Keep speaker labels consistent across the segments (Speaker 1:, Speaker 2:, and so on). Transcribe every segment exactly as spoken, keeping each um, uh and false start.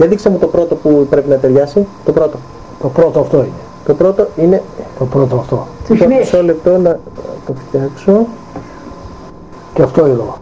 Speaker 1: Για δείξε μου το πρώτο που πρέπει να ταιριάσει. Το πρώτο.
Speaker 2: Το πρώτο αυτό είναι.
Speaker 1: Το πρώτο είναι...
Speaker 2: Το πρώτο αυτό.
Speaker 1: Μισό λεπτό να το φτιάξω.
Speaker 2: Και αυτό εδώ.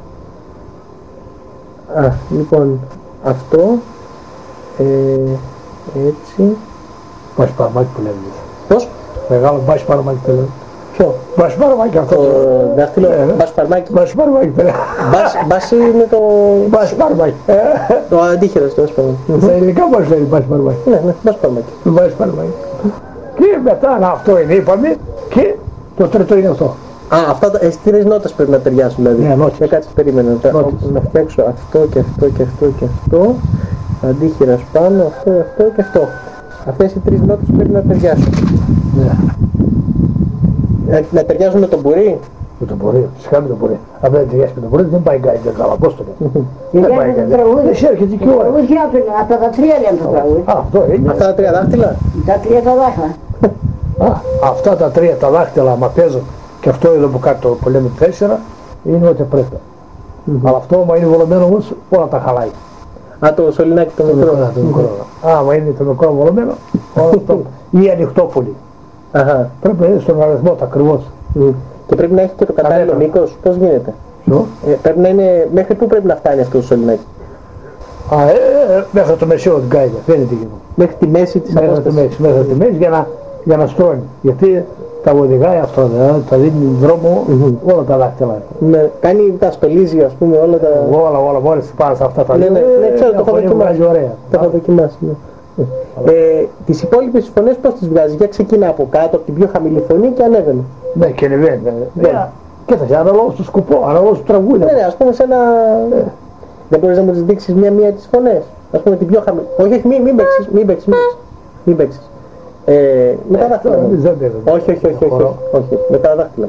Speaker 1: Α, λοιπόν, αυτό. Ε, έτσι.
Speaker 2: Μπας παρμάκι που λέμε.
Speaker 1: Πώς?
Speaker 2: Μεγάλο μπας παρμάκι που λέμε.
Speaker 1: Ποιο?
Speaker 2: Μπας παρμάκι αυτό.
Speaker 1: Το δάχτυλο, μπας παρμάκι.
Speaker 2: Μπας παρμάκι που λέμε.
Speaker 1: Μπας είναι το...
Speaker 2: Μπας παρμάκι.
Speaker 1: Το αντίχειρος, το μπας παρμάκι.
Speaker 2: Στα ελληνικά πώς λέει μπας παρμάκι.
Speaker 1: Ναι, ναι, μπας παρμάκι.
Speaker 2: Μπας παρμάκι. Και μετά αυτό είναι, είπαμε, και το τρίτο είναι αυτό.
Speaker 1: Α, αυτά τα τρεις νότες πρέπει να ταιριάσουν, δηλαδή.
Speaker 2: Ναι, νότες.
Speaker 1: Για κάτσε, περίμενε. Να φτιάξω αυτό και αυτό και αυτό και αυτό. Αντίχειρας πάνω, αυτό, αυτό και αυτό. Αυτές οι τρεις νότες πρέπει να ταιριάσουν.
Speaker 2: Ναι.
Speaker 1: Να, να ταιριάζουν με τον μπουρί.
Speaker 2: Με τον μπορεί, φυσικά με τον μπορεί. Αν δεν ταιριάσει με τον μπορεί δεν πάει καλύτερα καλά, πώς το λέει. Δεν πάει καλύτερα. Εσύ έρχεται και ώρα.
Speaker 3: Αυτά τα τρία λένε το τραγούδι.
Speaker 2: Αυτό είναι.
Speaker 1: Αυτά τα τρία δάχτυλα.
Speaker 3: Τα τρία τα δάχτυλα.
Speaker 2: Α, αυτά τα τρία τα δάχτυλα, άμα παίζω και αυτό εδώ που κάτω που λέμε τέσσερα, είναι ό,τι πρέπει. Αλλά αυτό άμα είναι βολωμένο όμως, όλα τα χαλάει.
Speaker 1: Α, το σωληνάκι το μικρό.
Speaker 2: Το μικρό. Άμα είναι το μικρό βολωμένο, όλο αυτό. Ή ανοιχτό πολύ.
Speaker 1: Αχα.
Speaker 2: Πρέπει να είναι στον αριθμό τα ακριβώς.
Speaker 1: Και πρέπει να έχει και το κατάλληλο μήκος. Πώς γίνεται? Ε, πρέπει να είναι, μέχρι πού πρέπει να φτάνει αυτό το σωληνάκι?
Speaker 2: Α, ε, ε, μέχρι το μεσαίο την κάιδα, φαίνεται και
Speaker 1: μέχρι τη μέση της
Speaker 2: απόστασης. Μέχρι, μέχρι τη μέση για να, για να στρώνει. Γιατί τα οδηγάει αυτό, δηλαδή, τα δίνει δρόμο mm-hmm. όλα τα δάχτυλα.
Speaker 1: Ναι, κάνει, τα σπελίζει ας πούμε όλα τα...
Speaker 2: Όλα, όλα, μόλις πάνε σε αυτά τα
Speaker 1: ναι,
Speaker 2: δύο.
Speaker 1: Ναι, ναι, ναι, ξέρω, το έχω δοκιμάσει.
Speaker 2: Ωραία.
Speaker 1: Το έχω δοκιμάσει, ναι. Ε, τις υπόλοιπες φωνές πώς τις βγάζει? Για ξεκινά από κάτω, από την πιο χαμηλή φωνή και ανέβαινε.
Speaker 2: Ναι, και ανεβαίνει. Ναι. Κοίταξε, αναλόγως του σκοπό, αναλόγως του τραγούδι.
Speaker 1: Ναι, ναι, ας πούμε σε ένα... Ναι. Δεν μπορείς να μου τις δείξεις μία-μία τις φωνές? Ας πούμε την πιο χαμηλή... Όχι, όχι, μην, μην παίξεις, μην παίξεις, μην παίξεις. Ε, με τα δάχτυλα. Όχι, όχι, όχι, όχι, όχι, με τα δάχτυλα.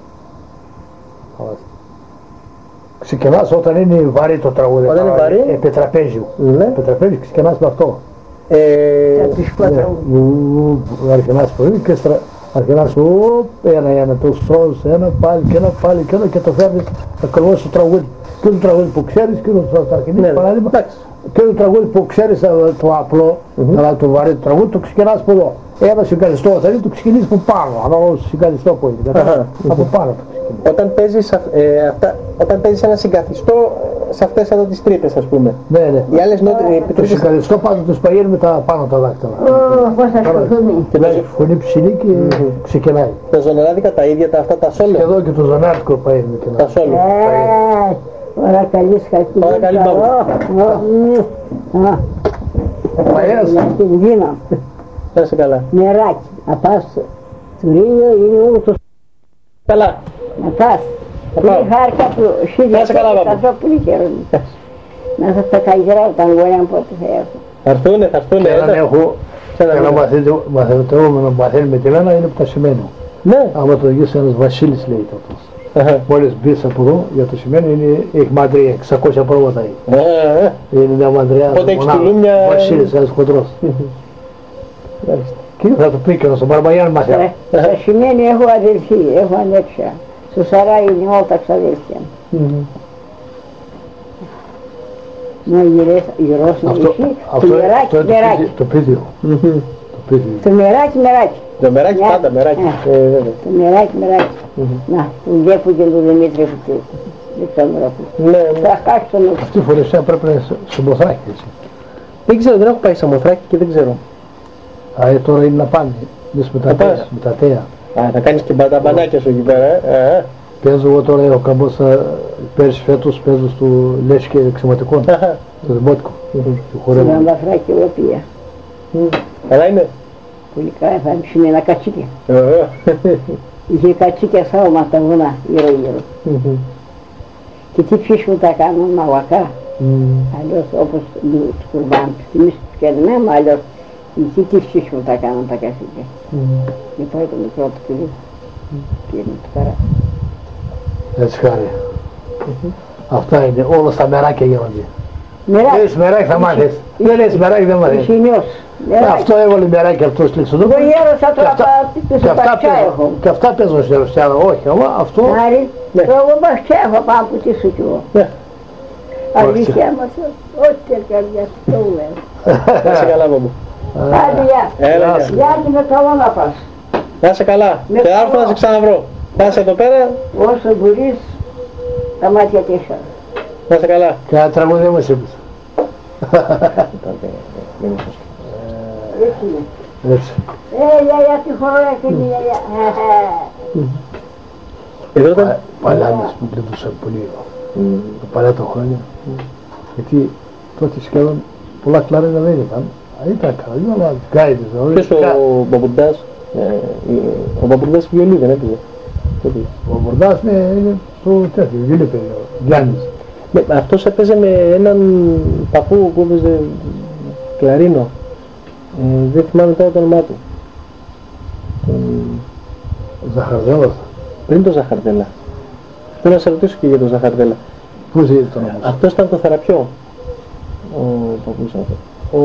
Speaker 2: Ξεκινάς όταν είναι βαρύ το τραγούδι.
Speaker 1: Όταν είναι βαρύ.
Speaker 2: Επιτραπέζιο.
Speaker 1: Ναι.
Speaker 2: Επιτραπέζιο και ξεκινάς με αυτό.
Speaker 1: Ε,
Speaker 2: αρχινάς πολύ και αρχινάς ένα για να το στρώσεις, ένα πάλι και ένα πάλι και ένα και το φέρνεις ακριβώς στο τραγούδι. Και το τραγούδι που ξέρεις και το αρχινής παράδειγμα. Και το τραγούδι που ξέρεις το απλό, αλλά το βαρύ το τραγούδι το ξεκινάς από εδώ. Ένα συγκαλιστό θα είναι το ξεκινήσεις από πάνω, ανάλογα στο συγκαλιστό που είναι. Από πάνω το ξεκινήσεις.
Speaker 1: Όταν παίζεις, ε, αυτά, όταν παίζεις ένα συγκαθιστό σε αυτές εδώ τις τρίτες ας πούμε.
Speaker 2: Ναι, ναι.
Speaker 1: Οι άλλες νότες...
Speaker 2: Το συγκαλιστό πάντα τους παγαίνει με τα πάνω τα δάχτυλα.
Speaker 3: Πώς θα σκοτωθούν.
Speaker 2: Και βάζει φωνή ψηλή και ξεκινάει.
Speaker 1: Τα ζωνεράδικα τα ίδια, τα, αυτά τα σόλο.
Speaker 2: Και εδώ και το ζωνάρικο παγαίνει με κοινά.
Speaker 1: Τα σόλο.
Speaker 3: Ωραία, καλή σχέση.
Speaker 1: Ωραία, καλή
Speaker 3: μπαμπά.
Speaker 2: Μαριάς.
Speaker 3: Την Δίνα.
Speaker 1: Να είσαι καλά.
Speaker 3: Νεράκι. Να πας του Ρήνιο είναι όλο το...
Speaker 1: Καλά.
Speaker 3: Να πας. Πολύ χάρηκα που
Speaker 1: Να είσαι καλά, μπαμπά.
Speaker 3: Θα ζω πολύ καιρό. Να σας τα καλύτερα όταν μπορεί να πω ότι θα έρθω.
Speaker 1: Θα έρθουνε, θα έρθουνε.
Speaker 2: Έναν έχω, ένα μαθητευόμενο που μαθαίνει με τη Λένα είναι που τα σημαίνω.
Speaker 1: Ναι.
Speaker 2: Άμα το γιος ένας Βασίλης λέει το αυτός. Μόλις μπεις από εδώ για το σημαίνει είναι, έχει μαντρία, εξακόσια πρόβατα έχει. Είναι μια μαντριά, Βασίλης, ένας χοντρός. Και θα του πει και να στον Παρμαγιάν μαθαίνει.
Speaker 3: Το σημαίνει έχω αδελφή, έχω ανέξια. Στο Σαράι είναι όλα τα ξαδέλφια. Μου γυρώσει να εσύ, το μεράκι, μεράκι.
Speaker 2: Το πίδιο.
Speaker 3: Το μεράκι, μεράκι.
Speaker 1: Το μεράκι πάντα, μεράκι.
Speaker 3: Το μεράκι, μεράκι. Να, τον Γκέπου και τον Δημήτρη που δεν ξέρω να πω. Θα χάσει τον νου.
Speaker 2: Αυτή η φορεσία πρέπει να είναι στο Μοθράκι, έτσι.
Speaker 1: Δεν ξέρω, δεν έχω πάει στο Μοθράκι και δεν ξέρω.
Speaker 2: Α, τώρα είναι να πάνε, μες με τα τέα.
Speaker 1: Α, θα κάνεις και τα μπανάκια σου εκεί πέρα, ε.
Speaker 2: Παίζω εγώ τώρα, ο καμπός πέρσι φέτος παίζω στο Λέσχη και Εξωματικών, το Δημότικο.
Speaker 3: Στην Ανδαφράκη Ευρωπία.
Speaker 1: Καλά είναι.
Speaker 3: Πολύ καλά, θα άρχισε ένα κατσίκια. Είχε κατσίκια σάωμα στα βουνά, γύρω γύρω. Και τι ψήσουν τα κάνουν, μαγουακά. Αλλιώς όπως του κουρμπάν, εμείς πιανούμε, αλλιώς τι τι ψήσουν τα κάνουν τα κατσίκια. Και πάει το μικρό του παιδί, και είναι το καρά.
Speaker 2: Έτσι χάρη. Αυτά είναι, όλα στα μεράκια γίνονται.
Speaker 3: Μεράκι.
Speaker 2: Λες μεράκι θα μάθεις. Δεν λες μεράκι δεν μάθεις.
Speaker 3: Ισχυνιός.
Speaker 2: Αυτό έβαλε μεράκι αυτός λίξο.
Speaker 3: Εγώ γέρωσα τώρα τους μπαξιά έχω.
Speaker 2: Και αυτά παίζουν στη Ρωσιά, όχι, αλλά αυτό...
Speaker 3: Άρη, εγώ μπαξιά έχω πάνω που τι σου κι εγώ. Αλήθεια μας, ό,τι καρδιά σου το λέω.
Speaker 1: Να είσαι καλά, μπαμπού.
Speaker 3: Άντε, γεια.
Speaker 1: Έλα, γεια.
Speaker 3: Γεια και με καλό να πας.
Speaker 1: Να είσαι καλά.
Speaker 3: Με
Speaker 1: Και
Speaker 3: καλά.
Speaker 1: άρθω να σε ξαναβρω. Να είσαι εδώ πέρα.
Speaker 3: Όσο μπορείς, τα μάτια τέσσερα.
Speaker 1: Να είσαι καλά.
Speaker 2: Και ένα τραγούδι μας είπες.
Speaker 3: Έτσι είναι.
Speaker 2: Έτσι.
Speaker 3: Ε, γιαγιά, τι χώρο έκανε η γιαγιά.
Speaker 1: Εδώ ήταν.
Speaker 2: Παλιά μας που κλειδούσαν πολύ. Τα παλιά τα χρόνια. Γιατί τότε σχεδόν πολλά κλάρινα δεν ήταν. Ήταν καλά, αλλά γκάιδες.
Speaker 1: Ποιος ο Μπαμπουρντάς. Ο Μπαμπουρντάς βιολί δεν έπαιζε.
Speaker 2: Ο Μπαμπουρντάς είναι στο τέτοιο, βιολί παιδί. Γιάννης.
Speaker 1: Αυτός έπαιζε με έναν παππού που έπαιζε κλαρίνο. Δεν θυμάμαι τώρα το όνομά του.
Speaker 2: Ζαχαρδέλας.
Speaker 1: Πριν το Ζαχαρδέλα. Θέλω να σε ρωτήσω και για τον Ζαχαρδέλα.
Speaker 2: Πού ζει το όνομα.
Speaker 1: Αυτός ήταν το Θεραπιό. Ο παππούς αυτό. Ο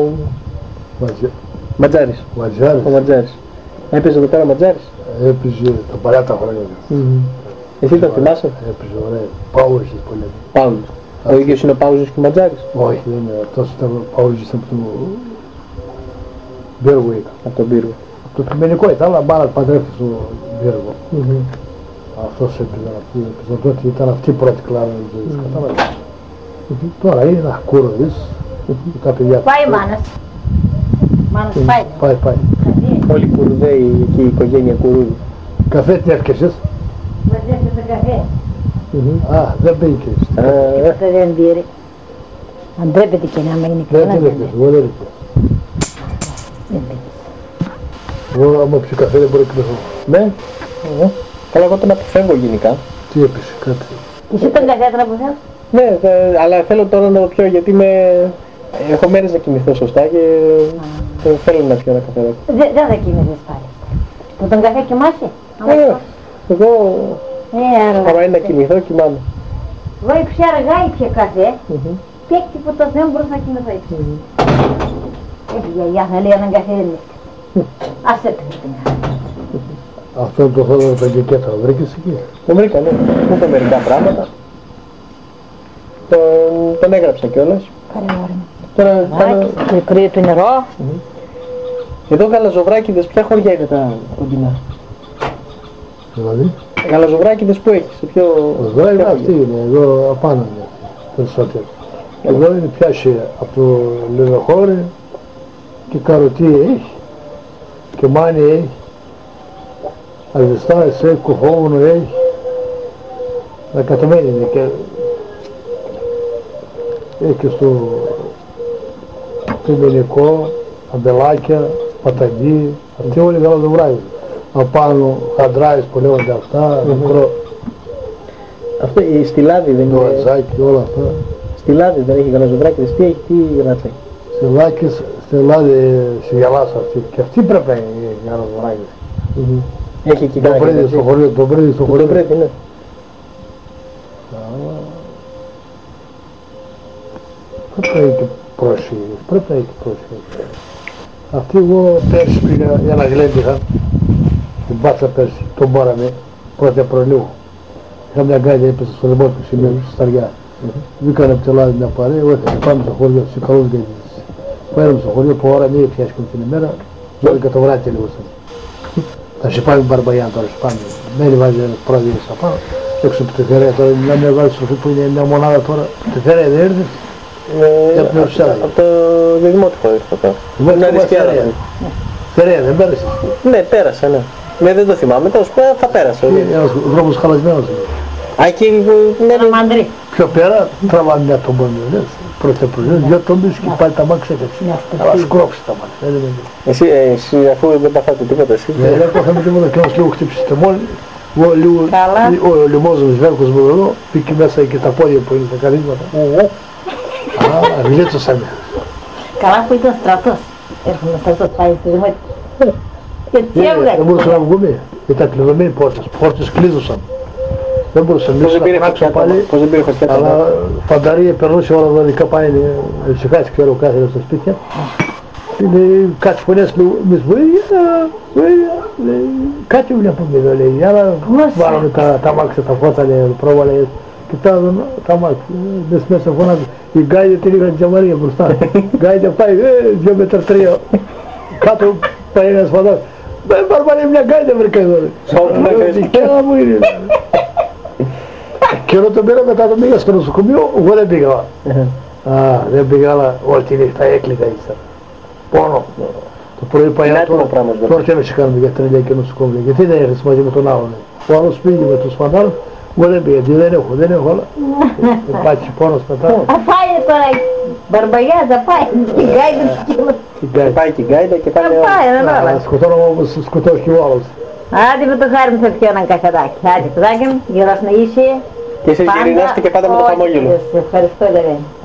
Speaker 1: Ματζάρης.
Speaker 2: Ματζάρης.
Speaker 1: Ο Ματζάρης. Έπαιζε εδώ πέρα ο Ματζάρης.
Speaker 2: Έπαιζε τα παλιά τα χρόνια.
Speaker 1: Εσύ τον θυμάσαι.
Speaker 2: Έπαιζε ωραία. Πάουζες πολύ.
Speaker 1: Πάουζες. Ο ίδιος είναι ο Πάουζες και ο Ματζάρης.
Speaker 2: Όχι, δεν είναι. Αυτός ήταν Πάουζες από το Μπέργο ήταν.
Speaker 1: Από τον Πύργο.
Speaker 2: Από το Κειμενικό ήταν, αλλά μπάλα παντρεύτηκε στο Μπέργο. Αυτός έπαιζε αυτή. Τότε ήταν αυτή η πρώτη κλάρα της ζωής. Κατάλαβες. Τώρα είναι ένα κούρδης. Τα παιδιά.
Speaker 3: Πάει μάνας. Μάνας πάει.
Speaker 2: Πάει, πάει.
Speaker 1: Όλοι οι Κουρδαίοι και η οικογένεια Κουρούδη.
Speaker 2: Καφέ τι έφτιαξες.
Speaker 3: Μαζεύτε το καφέ.
Speaker 2: Α, δεν πήγες.
Speaker 3: Αυτό δεν πήρε. Αν ντρέπεται και να μην είναι
Speaker 2: Δεν
Speaker 3: καλά.
Speaker 2: την έφτιαξες, εγώ δεν έφτιαξες.
Speaker 3: Δεν πήρε.
Speaker 2: Εγώ άμα πιω καφέ δεν μπορώ να κοιμηθώ.
Speaker 1: Ναι. Καλά, εγώ τον αποφεύγω γενικά.
Speaker 2: Τι έπεισε, κάτι.
Speaker 3: Και εσύ τον καφέ τον αποφεύγεις.
Speaker 1: Ναι, θε- αλλά θέλω τώρα να το πιω γιατί με... έχω μέρες να κοιμηθώ σωστά και ε, θέλω να πιω ένα καφεδάκι.
Speaker 3: Δεν δεν θα κοιμηθείς πάλι. Που τον καφέ κοιμάσαι.
Speaker 1: Ε, εγώ
Speaker 3: Ε, άρα.
Speaker 1: άμα είναι να κοιμηθώ κοιμάμαι.
Speaker 3: Εγώ ήπια αργά ήπια καφέ. Πέκτη που το δεν μπορούσα να κοιμηθώ ήπια. Έτσι γιαγιά θα λέει έναν καφέ δεν είναι. Άσε το την άλλη.
Speaker 2: Αυτό το Θόδωρο τον Κεκέτα, το βρήκες εκεί.
Speaker 1: Το βρήκα, ναι. Μου είπε μερικά πράγματα. Τον, τον έγραψα κιόλας.
Speaker 3: Καλή ώρα.
Speaker 1: Τώρα, κάνω...
Speaker 3: Και κρύο το νερό.
Speaker 1: Εδώ γαλαζοβράκηδες, ποια χωριά είναι τα κοντινά.
Speaker 2: Δηλαδή,
Speaker 1: Γαλαζοβράκηδες που έχεις, σε ποιο...
Speaker 2: εδώ είναι
Speaker 1: ποια
Speaker 2: αυτή,
Speaker 1: χωριά?
Speaker 2: είναι, εδώ απάνω είναι περισσότερο. Εδώ είναι πιάσει από το Λεδοχώρι και Καροτή έχει και Μάνι έχει. Αλβιστάρες έχει, Κουφόμονο έχει. Δεκατομένη είναι και έχει και στο Κειμενικό, Αμπελάκια, Παταγή, αυτοί όλοι γαλαζοβράκηδες. Απάνω Χαντράης που λέγονται αυτά, μικρό
Speaker 1: Αυτό η Στυλάδη δεν
Speaker 2: το
Speaker 1: είναι...
Speaker 2: Αζάκι, όλα αυτά.
Speaker 1: Στυλάδη δεν έχει γαλαζοβράκηδες, τι έχει, τι γράφει.
Speaker 2: Στελάκης, Στελάδη στη Γαλάσα αυτή. Και αυτή πρέπει να είναι γαλαζοβράκηδες.
Speaker 1: Έχει εκεί
Speaker 2: Το
Speaker 1: κανένα
Speaker 2: πρίδι στο χωριό, το πρίδι στο
Speaker 1: Το
Speaker 2: χωριό.
Speaker 1: πρέπει, ναι.
Speaker 2: Πρέπει να έχει και πρόσφυγες, πρέπει να έχει και πρόσφυγες. Αυτή εγώ πέρσι πήγα για να γλέντηχα, την πάτσα πέρσι, τον μπόραμε, πρώτη Απριλίου. Είχα μια γκάλια, έπεσε στο λαιμό του σημαίνει, στη Σταριά. Βγήκαν από τη Ελλάδα μια παρέα, εγώ έφυγα πάμε στο χωριό, στους καλούς γκάλιες. Πέραμε στο χωριό που ώρα μία πιάσκουμε την ημέρα, δώδεκα το βράδυ τελείωσαν. Θα σε πάμε Μπαρμπαγιάν τώρα, σε πάμε. Μένει βάζει ένας πρόεδρος απάνω, έξω από τη Φερέα τώρα, να με βάζει στο που είναι μια μονάδα τώρα, τη Φερέα δεν έρθει.
Speaker 1: Από το δημότυχο ήρθα τώρα.
Speaker 2: Είναι
Speaker 1: αριστερά.
Speaker 2: Φερέα δεν πέρασε.
Speaker 1: Ναι, πέρασα, ναι. Ναι, δεν το θυμάμαι, τέλος πάντων θα πέρασα.
Speaker 2: Ένας δρόμος χαλασμένος.
Speaker 1: Α, εκεί που
Speaker 3: Ένα μαντρί.
Speaker 2: Πιο πέρα τραβάνε μια τομπόνια, λες. Πρώτα πρωί, δυο τόμπες και πάλι τα μάξι έκατσε. Αλλά σκρόψει τα μάξι.
Speaker 1: Εσύ, εσύ αφού δεν παθάτε τίποτα, εσύ.
Speaker 2: Δεν πάθαμε τίποτα και όμως λίγο χτύπησε το μόλι. Εγώ λίγο, ο λιμόζος βέρκος μου εδώ, πήγε μέσα και τα πόδια που είναι τα καρίσματα. Α, γλίτσωσαμε.
Speaker 3: Καλά που ήταν στρατός. Έρχομαι στρατός πάει στη δημοτική. Και τι έβγαλε.
Speaker 2: Δεν μπορούσαμε να βγούμε. Ήταν κλειδωμένοι πόρτες. Πόρτες κλείδωσαν. Δεν μπορούσαμε
Speaker 1: Πώς
Speaker 2: να
Speaker 1: δεν πήρε
Speaker 2: πράξουμε
Speaker 1: φωτιά,
Speaker 2: πάλι.
Speaker 1: πώς δεν πήρε φωτιά.
Speaker 2: Αλλά φανταρία περνούσε όλα δανεικά πάει, ησυχάσει ξέρω κάθε στα σπίτια. Είναι κάτι φωνές λέει, εμείς βοήθεια, βοήθεια, λέει, κάτι βλέπουμε εδώ λέει, για να βάλουμε τα, τα μάξια, τα φώτα λέει, πρόβα λέει, και κοιτάζουν τα μάτια. Μες μέσα φωνάζουν. Η γκάιδε την είχαν και Μαρία μπροστά. Γκάιδε πάει, ε, δύο μέτρα τρία. Κάτω πάει ένας φαντάς. Ε, Μπαρμπαρία, μια γκάιδε βρήκα εδώ. Δικιά μου είναι. Και όλο τον πήρα μετά τον πήγα στο νοσοκομείο, εγώ δεν πήγα. Α, δεν πήγα, αλλά όλη τη νύχτα έκλαιγα ύστερα. Πόνο. Το πρωί πάει άτομα, τώρα τι να σε κάνουμε για τρελιά και νοσοκομεία, γιατί δεν έρθεις μαζί με τον άλλον. Ο άλλος πήγε με τους φαντάρους, εγώ δεν πήγα, δεν έχω, δεν έχω, αλλά υπάρχει πόνος μετά.
Speaker 3: Πάει τώρα η Μπαρμπαγιάζα, πάει, την γκάιδα του κύλου.
Speaker 1: Πάει και η γκάιδα και πάνε
Speaker 3: όλοι.
Speaker 2: Σκοτώνω όμως σκοτώ και ο άλλος.
Speaker 3: Άντε με το χάρι μου θα πιω έναν καφεδάκι. Άντε παιδάκι μου, γελάς να είσαι.
Speaker 1: Και εσείς γυρινάστε και πάντα με το χαμόγελο.
Speaker 3: Ευχαριστώ, Λεβένη.